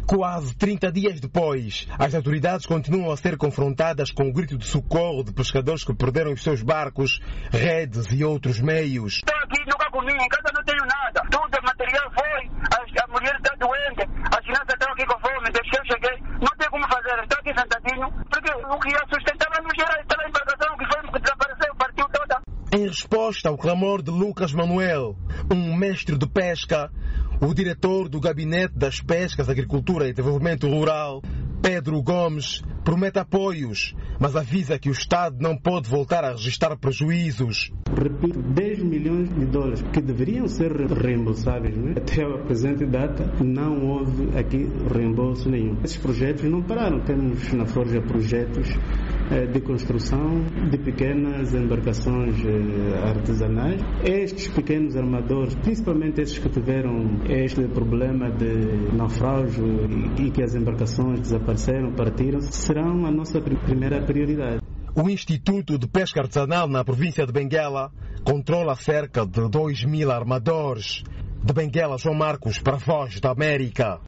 Quase 30 dias depois, as autoridades continuam a ser confrontadas com o grito de socorro de pescadores que perderam os seus barcos, redes e outros meios. Estou aqui, nunca comi, em casa não tenho nada. Tudo o material foi, a mulher está doente, as crianças estão aqui com fome, desde que eu cheguei, não tem como fazer, estou aqui sentadinho, porque o que ia sustentar não era aquela embarcação que foi que desapareceu, partiu toda. Em resposta ao clamor de Lucas Manuel, um mestre de pesca, o diretor do Gabinete das Pescas, Agricultura e Desenvolvimento Rural, Pedro Gomes, promete apoios, mas avisa que o Estado não pode voltar a registrar prejuízos. Repito, 10 milhões de dólares que deveriam ser reembolsáveis, né? Até a presente data não houve aqui reembolso nenhum. Esses projetos não pararam. Temos na Forja projetos de construção de pequenas embarcações artesanais. Estes pequenos armadores, principalmente esses que tiveram este problema de naufrágio e que as embarcações desapareceram, partiram, serão a nossa primeira prioridade. O Instituto de Pesca Artesanal na província de Benguela controla cerca de 2.000 armadores. De Benguela, João Marcos, para a Voz da América.